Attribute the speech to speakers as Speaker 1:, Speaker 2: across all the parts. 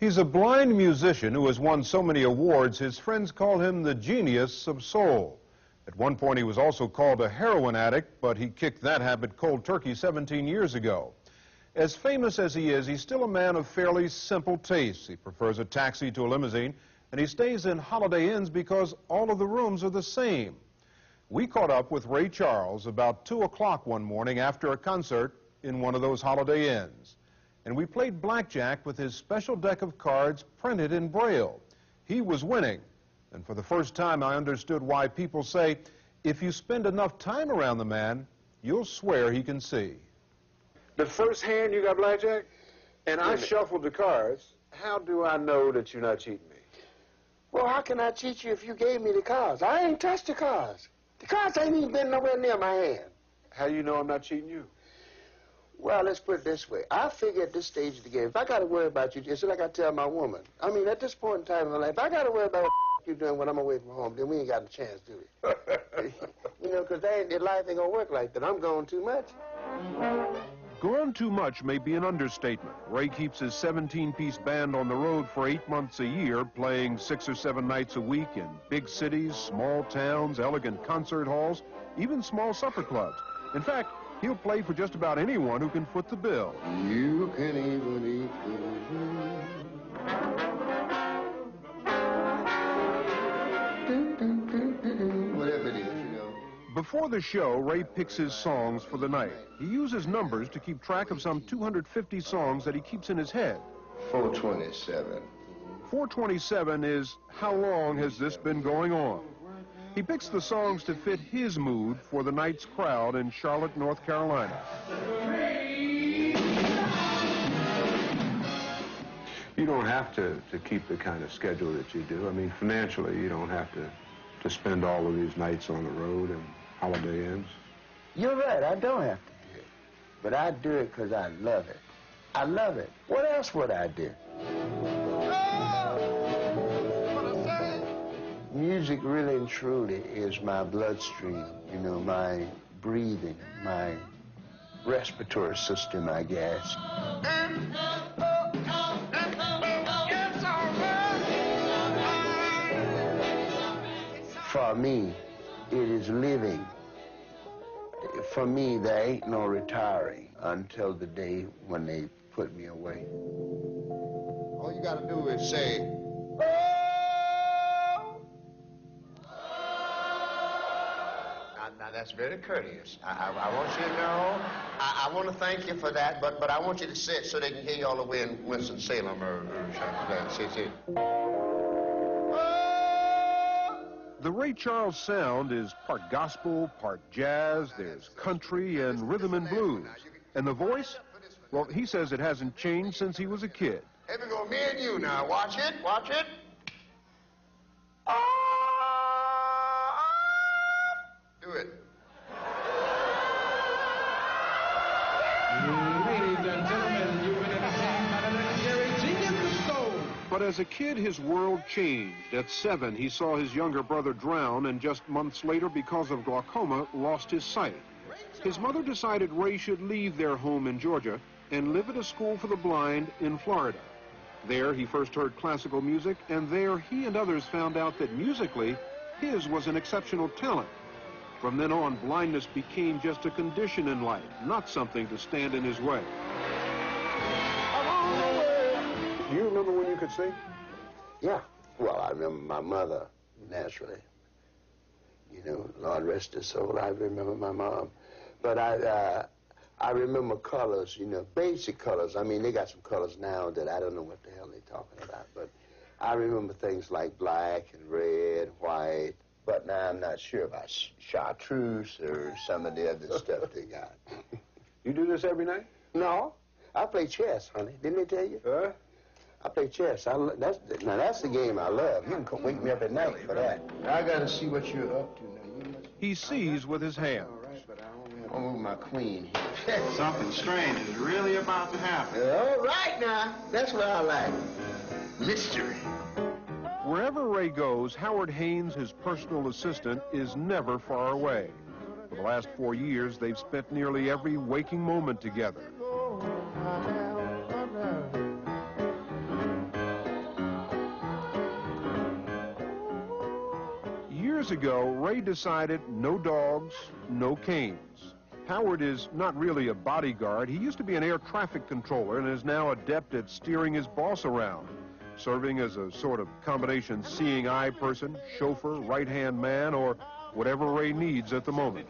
Speaker 1: He's a blind musician who has won so many awards, his friends call him the genius of soul. At one point, he was also called a heroin addict, but he kicked that habit cold turkey 17 years ago. As famous as he is, he's still a man of fairly simple tastes. He prefers a taxi to a limousine, and he stays in Holiday Inns because all of the rooms are the same. We caught up with Ray Charles about 2 o'clock one morning after a concert in one of those Holiday Inns. And we played blackjack with his special deck of cards printed in Braille. He was winning, and for the first time I understood why people say, if you spend enough time around the man, you'll swear he can see.
Speaker 2: The first hand you got blackjack, and I shuffled the cards. How do I know that you're not cheating me?
Speaker 3: Well, how can I cheat you if you gave me the cards? I ain't touched the cards. The cards ain't even been nowhere near my hand.
Speaker 2: How do you know I'm not cheating you?
Speaker 3: Well, let's put it this way. I figure at this stage of the game, if I got to worry about you, it's like I tell my woman. I mean, at this point in time in my life, if I got to worry about what you're doing when I'm away from home, then we ain't got a chance, do we? You know, because life ain't going to work like that. I'm gone too much.
Speaker 1: Gone too much may be an understatement. Ray keeps his 17-piece band on the road for 8 months a year, playing 6 or 7 nights a week in big cities, small towns, elegant concert halls, even small supper clubs. In fact, he'll play for just about anyone who can foot the bill.
Speaker 3: You can even eat whatever it is, you know.
Speaker 1: Before the show, Ray picks his songs for the night. He uses numbers to keep track of some 250 songs that he keeps in his head.
Speaker 3: 427.
Speaker 1: 427 is how long has this been going on? He picks the songs to fit his mood for the night's crowd in Charlotte, North Carolina.
Speaker 2: You don't have to keep the kind of schedule that you do. I mean, financially, you don't have to spend all of these nights on the road and Holiday Inns.
Speaker 3: You're right, I don't have to do it. But I do it because I love it. I love it. What else would I do? Music really and truly is my bloodstream, you know, my breathing, my respiratory system, I guess. For me, it is living. For me, there ain't no retiring until the day when they put me away. All you gotta do is say, Now, that's very courteous. I want you to know, I want to thank you for that, but I want you to say it so they can hear you all the way in Winston-Salem or see.
Speaker 1: The Ray Charles sound is part gospel, part jazz, there's country and rhythm and blues. And the voice? Well, he says it hasn't changed since he was a kid.
Speaker 3: Here we go, me and you now. Watch it, watch it. Do it.
Speaker 4: Ladies and gentlemen, you've been entertained by the legendary genius of soul.
Speaker 1: But as a kid, his world changed. At 7, he saw his younger brother drown, and just months later, because of glaucoma, lost his sight. His mother decided Ray should leave their home in Georgia and live at a school for the blind in Florida. There, he first heard classical music, and there he and others found out that musically, his was an exceptional talent. From then on, blindness became just a condition in life, not something to stand in his way.
Speaker 2: Do you remember when you could sing?
Speaker 3: Yeah. Well, I remember my mother, naturally. You know, Lord rest her soul, I remember my mom. But I remember colors, you know, basic colors. I mean, they got some colors now that I don't know what the hell they're talking about. But I remember things like black and red, white. But now I'm not sure about chartreuse or some of the other stuff they got.
Speaker 2: You do this every night?
Speaker 3: No, I play chess, honey. Didn't they tell you?
Speaker 2: Huh?
Speaker 3: I play chess. That's the game I love. You can wake me up at night for that. I got to see what you're up to now.
Speaker 1: He sees with his hands.
Speaker 3: I'll move my queen here.
Speaker 4: Something strange is really about to happen.
Speaker 3: All right now. That's what I like. Mystery.
Speaker 1: Wherever Ray goes, Howard Haynes, his personal assistant, is never far away. For the last 4 years, they've spent nearly every waking moment together. Years ago, Ray decided no dogs, no canes. Howard is not really a bodyguard. He used to be an air traffic controller and is now adept at steering his boss around, serving as a sort of combination seeing eye person, chauffeur, right-hand man, or whatever Ray needs at the moment.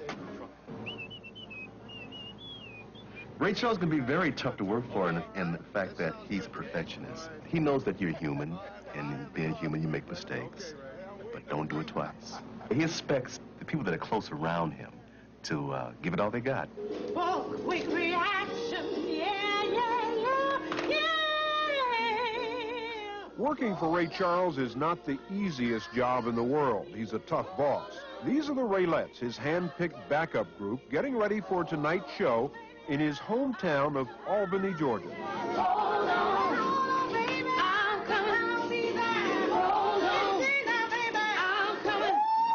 Speaker 5: Ray Charles can be very tough to work for in the fact that he's a perfectionist. He knows that you're human, and being human, you make mistakes, but don't do it twice. He expects the people that are close around him to give it all they got.
Speaker 6: Oh, quick reaction, yeah, yeah, yeah, yeah.
Speaker 1: Working for Ray Charles is not the easiest job in the world. He's a tough boss. These are the Raylettes, his hand-picked backup group, getting ready for tonight's show in his hometown of Albany, Georgia.
Speaker 6: Hold on, baby, I'm coming. See that? Hold on, see that, baby,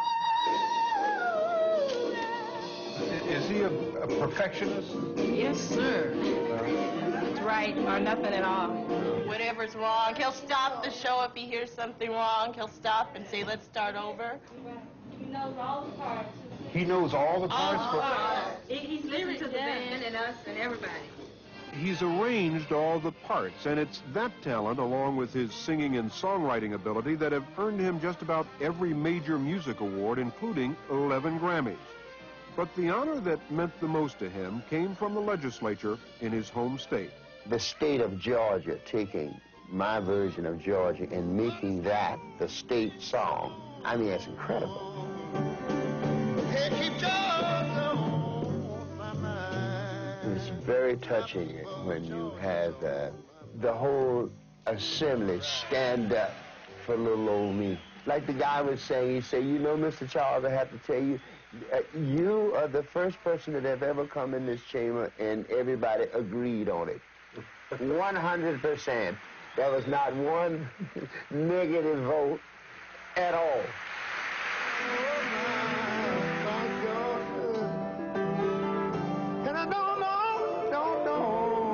Speaker 6: I'm coming.
Speaker 1: Is he a perfectionist?
Speaker 7: Yes, sir. It's right or nothing at all.
Speaker 8: Whatever's wrong, he'll stop the show if he hears something wrong. He'll stop and say, let's start over.
Speaker 6: He knows all the parts.
Speaker 1: He knows all the parts?
Speaker 7: He's listened to the band and us and everybody.
Speaker 1: He's arranged all the parts, and it's that talent, along with his singing and songwriting ability, that have earned him just about every major music award, including 11 Grammys. But the honor that meant the most to him came from the legislature in his home state.
Speaker 3: The state of Georgia taking my version of Georgia and making that the state song, I mean, it's incredible. It's very touching when you have the whole assembly stand up for little old me. Like the guy was saying, he said, you know, Mr. Charles, I have to tell you, you are the first person that have ever come in this chamber and everybody agreed on it. 100%. There was not one negative vote at all. And I don't know.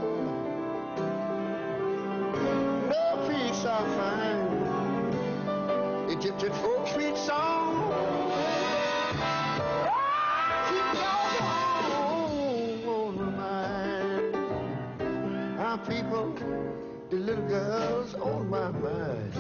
Speaker 3: No peace I find. Egyptian folk sweet song. Keep on my mind. Our people, the little girls on my mind.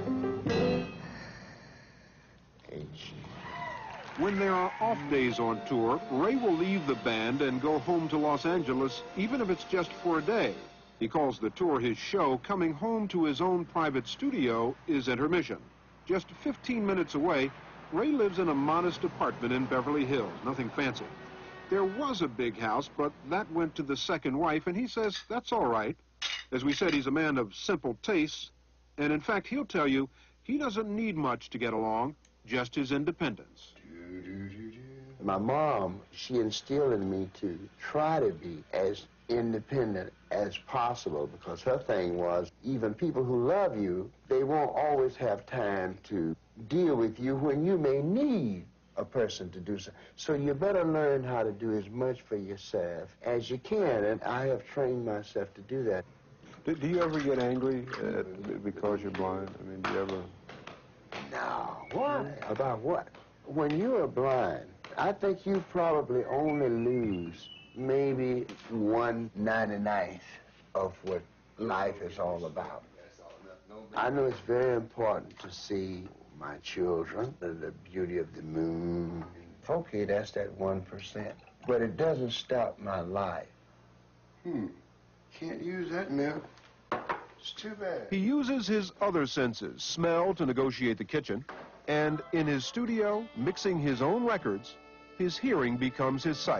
Speaker 1: When there are off days on tour, Ray will leave the band and go home to Los Angeles, even if it's just for a day. He calls the tour his show. Coming home to his own private studio is intermission. Just 15 minutes away, Ray lives in a modest apartment in Beverly Hills, nothing fancy. There was a big house, but that went to the second wife, and he says that's all right. As we said, he's a man of simple tastes, and in fact, he'll tell you he doesn't need much to get along, just his independence.
Speaker 3: My mom, she instilled in me to try to be as independent as possible, because her thing was, even people who love you, they won't always have time to deal with you when you may need a person to do so. So you better learn how to do as much for yourself as you can, and I have trained myself to do that.
Speaker 2: Do you ever get angry because you're blind? I mean, do you ever...
Speaker 3: No. What? About what? When you are blind, I think you probably only lose maybe 1/99th of what life is all about. I know it's very important to see my children, the beauty of the moon. Okay, that's that 1%. But it doesn't stop my life. Can't use that now. It's too bad.
Speaker 1: He uses his other senses, smell to negotiate the kitchen, and in his studio, mixing his own records, his hearing becomes his sight.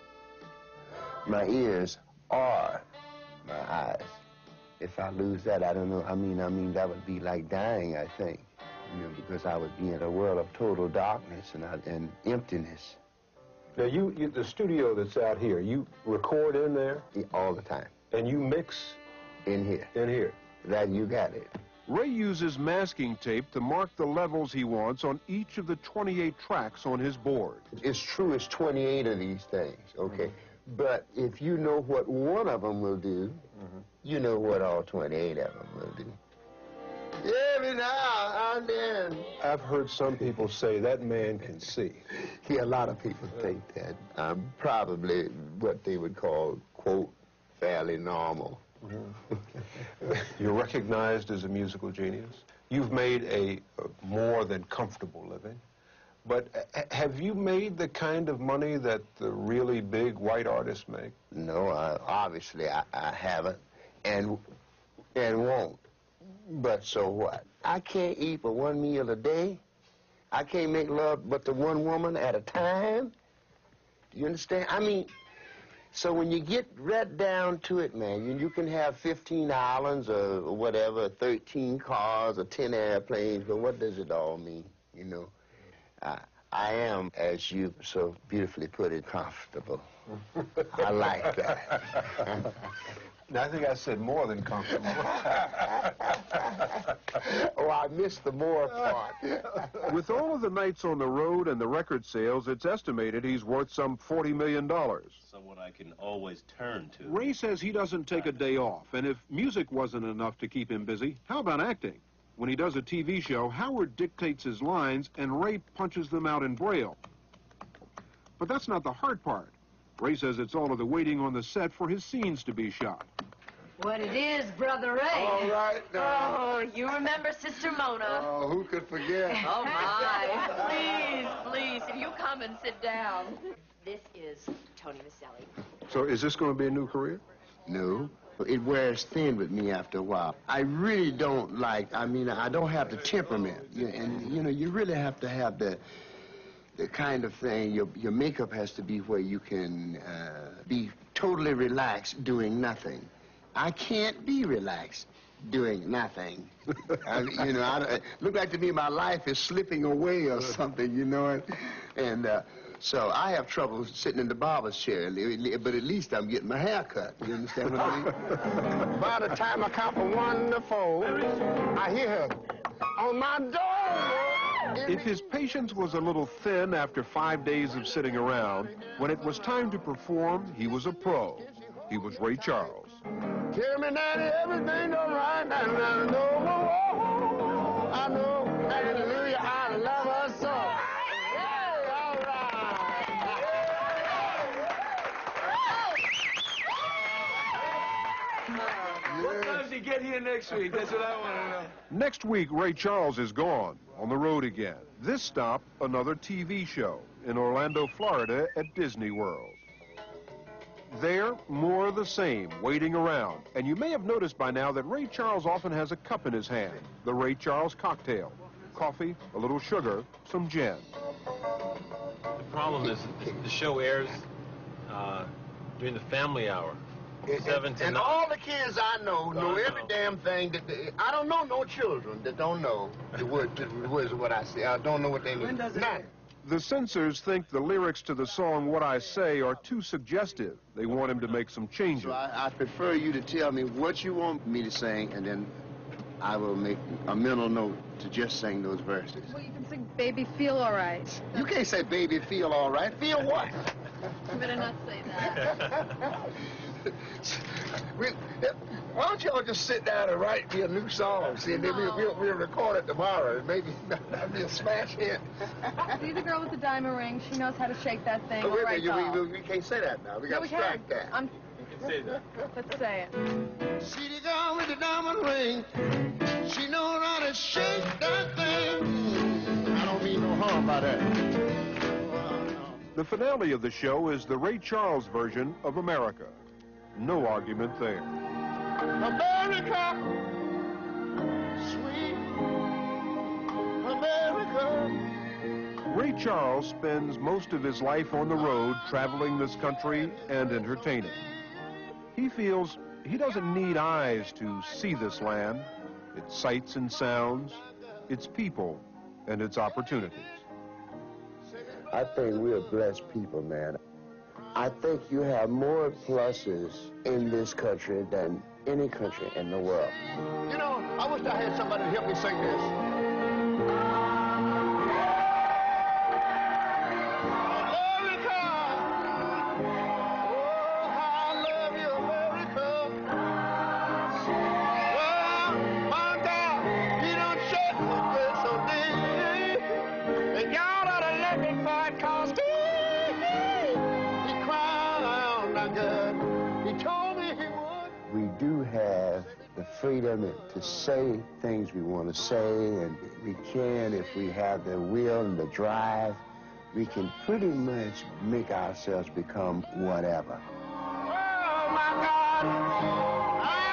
Speaker 3: My ears are my eyes. If I lose that, I don't know. I mean, that would be like dying, I think. You know, because I would be in a world of total darkness and emptiness.
Speaker 2: Now, the studio that's out here, you record in there?
Speaker 3: All the time.
Speaker 2: And you mix?
Speaker 3: In here.
Speaker 2: In here.
Speaker 3: That you got it.
Speaker 1: Ray uses masking tape to mark the levels he wants on each of the 28 tracks on his board.
Speaker 3: It's true, it's 28 of these things, okay? But if you know what one of them will do, you know what all 28 of them will do. Every now and then.
Speaker 2: I've heard some people say that man can see.
Speaker 3: Yeah, a lot of people think that. I'm probably what they would call, quote, fairly normal.
Speaker 2: You're recognized as a musical genius. You've made a more than comfortable living. But have you made the kind of money that the really big white artists make?
Speaker 3: No, obviously I haven't and won't. But so what? I can't eat but one meal a day. I can't make love but to one woman at a time. Do you understand? I mean, so when you get right down to it, man, you can have 15 islands or whatever, 13 cars or 10 airplanes, but what does it all mean, you know? I am, as you so beautifully put it, comfortable. I like that.
Speaker 2: Now, I think I said more than comfortable.
Speaker 3: Oh, I missed the more part.
Speaker 1: With all of the nights on the road and the record sales, it's estimated he's worth some $40 million.
Speaker 9: Someone I can always turn to.
Speaker 1: Ray says he doesn't take a day off, and if music wasn't enough to keep him busy, how about acting? When he does a TV show, Howard dictates his lines and Ray punches them out in Braille. But that's not the hard part. Ray says it's all of the waiting on the set for his scenes to be shot.
Speaker 7: What it is, Brother Ray.
Speaker 3: All right, now.
Speaker 8: Oh, you remember Sister Mona.
Speaker 3: Oh, who could forget?
Speaker 7: Oh, my.
Speaker 8: Please, if you come and sit down.
Speaker 7: This is Tony Maselli.
Speaker 2: So is this going to be a new career?
Speaker 3: No. It wears thin with me after a while. I really don't like, I don't have the temperament. And, you really have to have the kind of thing, your makeup has to be where you can be totally relaxed doing nothing. I can't be relaxed doing nothing. Look like to me my life is slipping away or something, And so I have trouble sitting in the barber's chair, but at least I'm getting my hair cut. You understand what I mean? By the time I count from 1 to 4, I hear her on my door.
Speaker 1: If his patience was a little thin after 5 days of sitting around, when it was time to perform, he was a pro. He was Ray Charles.
Speaker 3: Tell me, Daddy, everything's all right, and I know, hallelujah, I love her so. Hey, all right.
Speaker 4: What time does he get here next week? That's what I want to know.
Speaker 1: Next week, Ray Charles is gone, on the road again. This stop, another TV show in Orlando, Florida at Disney World. There, more of the same, waiting around. And you may have noticed by now that Ray Charles often has a cup in his hand, the Ray Charles cocktail. Coffee, a little sugar, some gin.
Speaker 9: The problem is the show airs during the family hour. 7 to 9.
Speaker 3: And all the kids I know every damn thing. I don't know no children that don't know the words of what I say. I don't know what they mean. None.
Speaker 1: The censors think the lyrics to the song What I Say are too suggestive. They want him to make some changes.
Speaker 3: So I prefer you to tell me what you want me to sing, and then I will make a mental note to just sing those verses.
Speaker 10: Well, you can sing Baby Feel All Right.
Speaker 3: You can't say baby feel all right. Feel what?
Speaker 10: You better not say that.
Speaker 3: Why don't y'all just sit down and write me a new song? See, and then we'll record it tomorrow. Maybe that'll be a smash hit.
Speaker 10: See the girl with the diamond ring? She knows how to shake that thing.
Speaker 3: Wait,
Speaker 10: Right, doll.
Speaker 3: we can't say that now. We got to strike that.
Speaker 10: You
Speaker 9: can say that.
Speaker 10: Let's say it.
Speaker 3: See the girl with the diamond ring. She knows how to shake that thing. I don't mean no harm by that.
Speaker 1: The finale of the show is the Ray Charles version of America. No argument there.
Speaker 3: America, sweet America.
Speaker 1: Ray Charles spends most of his life on the road, traveling this country and entertaining. He feels he doesn't need eyes to see this land, its sights and sounds, its people, and its opportunities.
Speaker 3: I think we're blessed people, man. I think you have more pluses in this country than any country in the world. You know, I wish I had somebody to help me sing this. America, the freedom to say things we want to say, and we can, if we have the will and the drive, we can pretty much make ourselves become whatever.
Speaker 6: Oh, my God.